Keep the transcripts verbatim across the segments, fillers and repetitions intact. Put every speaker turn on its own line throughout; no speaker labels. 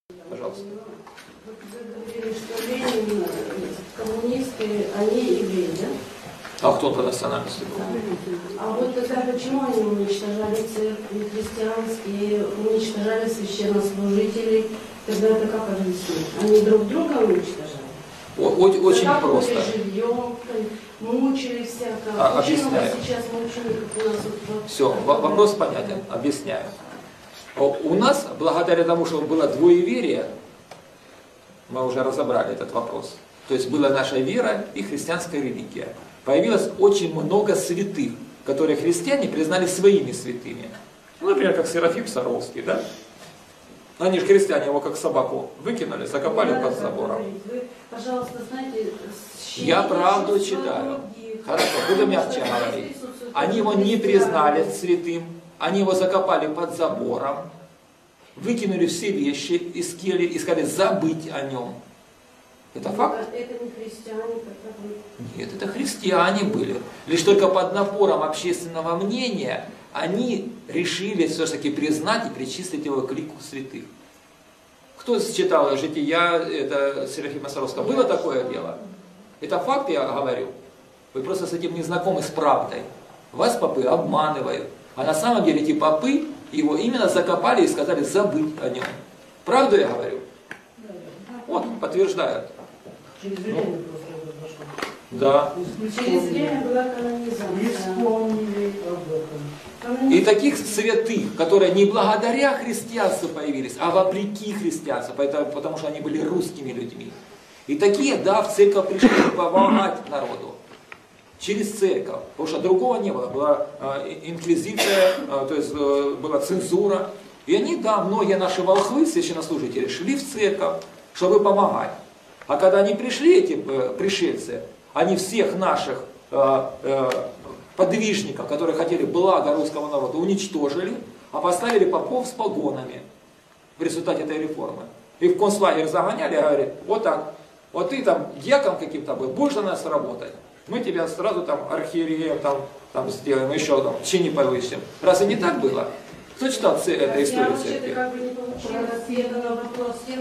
Пожалуйста.
Вы говорили, что Ленин, коммунисты, они евреи, да?
А кто по национальности был?
Да. А вот тогда почему они уничтожали церкви христианские, уничтожали священнослужителей? Тогда это как объяснить? Они друг друга уничтожали?
Очень, очень просто.
Живьем, мучили всяко.
А, объясняю.
Сейчас мучеников у нас вот,
Все, вопрос понятен. Объясняю. У нас, благодаря тому, что было двоеверие, мы уже разобрали этот вопрос. То есть была наша вера и христианская религия. Появилось очень много святых, которые христиане признали своими святыми. Ну, например, как Серафим Саровский, да? Они же христиане его как собаку выкинули, закопали под забором.
Вы, пожалуйста, знаете,
я правду читаю. Хорошо, буду мягче говорить. Они его не признали святым, они его закопали под забором, выкинули все вещи из кельи и сказали забыть о нем. Это факт?
Это не христиане, это вы.
Нет, это христиане были. Лишь только под напором общественного мнения они решили все-таки признать и причислить его к лику святых. Кто читал жития это Серафима Саровского? Было такое дело? Это факт, я говорю. Вы просто с этим не знакомы с правдой. Вас попы обманывают. А на самом деле эти попы его именно закопали и сказали забыть о нем. Правду я говорю? Вот, подтверждают.
Через время ну, просто это прошло.
Да.
Через время была канонизация.
Исполнили об этом.
И таких святых, которые не благодаря христианству появились, а вопреки христианству, потому, потому что они были русскими людьми. И такие, да, в церковь пришли помогать народу. Через церковь. Потому что другого не было. Была э, инквизиция, э, то есть э, была цензура. И они, да, многие наши волхвы, священнослужители, шли в церковь, чтобы помогать. А когда они пришли, эти э, пришельцы, они всех наших э, э, подвижников, которые хотели блага русского народа, уничтожили, а поставили попов с погонами в результате этой реформы. И в концлагерь загоняли, говорят, вот так, вот ты там дьяком каким-то был, будешь на нас работать, мы тебя сразу там архиереем там, там сделаем, еще там чини повысим. Разве не так было? Кто читал эту историю церкви?
Я вообще-то как бы не получила ответа на вопрос, я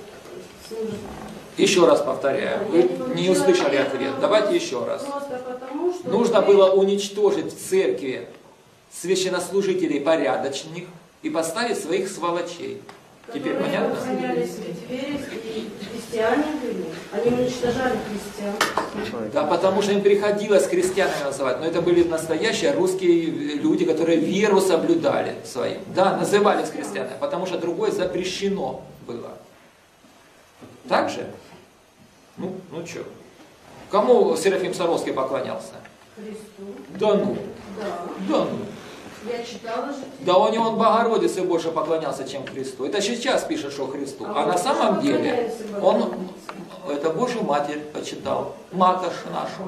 Еще раз повторяю, вы не услышали ответ. Давайте еще раз.
Просто потому, что
нужно было уничтожить в церкви священнослужителей порядочных и поставить своих сволочей. Теперь понятно?
И христиане были, они уничтожали христиан.
Да, потому что им приходилось христианами называть, но это были настоящие русские люди, которые веру соблюдали свою. Да, назывались христианами, потому что другое запрещено было. Так же? Ну, ну что? Кому Серафим Саровский поклонялся?
Христу.
Да ну.
Да.
Да ну.
Я читала же.
Да у него он Богородице больше поклонялся, чем Христу. Это сейчас пишет, что Христу. А, а на самом деле он, это Божью Матерь почитал. Макаш нашу.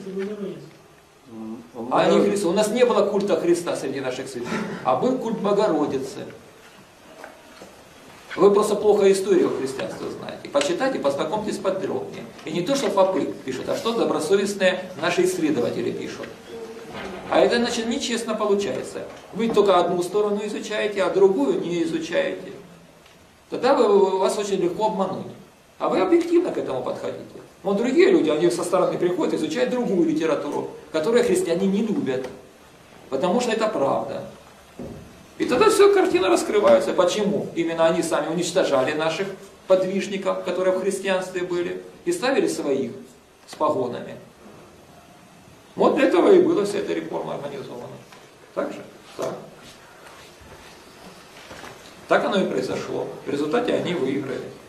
А не Христу. У нас не было культа Христа среди наших святых, а был культ Богородицы. Вы просто плохо историю христианства знаете. Почитайте, познакомьтесь подробнее. И не то, что попы пишут, а что добросовестные наши исследователи пишут. А это, значит, нечестно получается. Вы только одну сторону изучаете, а другую не изучаете. Тогда вы, вас очень легко обмануть. А вы объективно к этому подходите. Но другие люди, они со стороны приходят, изучают другую литературу, которую христиане не любят. Потому что это правда. И тогда все, картина раскрывается. Почему? Именно они сами уничтожали наших подвижников, которые в христианстве были, и ставили своих с погонами. Вот для этого и была вся эта реформа организована. Так же? Так. Так оно и произошло. В результате они выиграли.